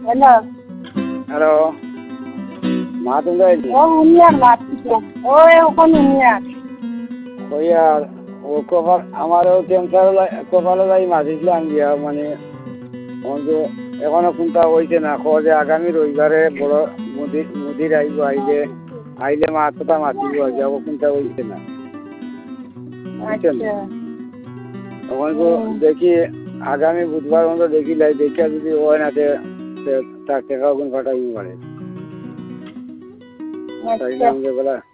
hello hello মা তুমি ও উনিয়ার মারছিস ওই ওখানে উনিয়ার ওই আর ও কপাল আমারও ক্যান্সার কপালে যাই মাঝিছিলাম গিয়া মানে এখনো কোনটা হয়েছে না যে আগামী রবিবারে বড় মুদির আইব আইলে মা কথা মাতিব যাবো কোনটা হয়েছে না বুঝছেন তখন তো দেখি আগামী বুধবার মতো দেখি লাই দেখিয়া যদি হয় না তার টাকা ওখানে ফাটাই পারে তাই না আমাদের বেলা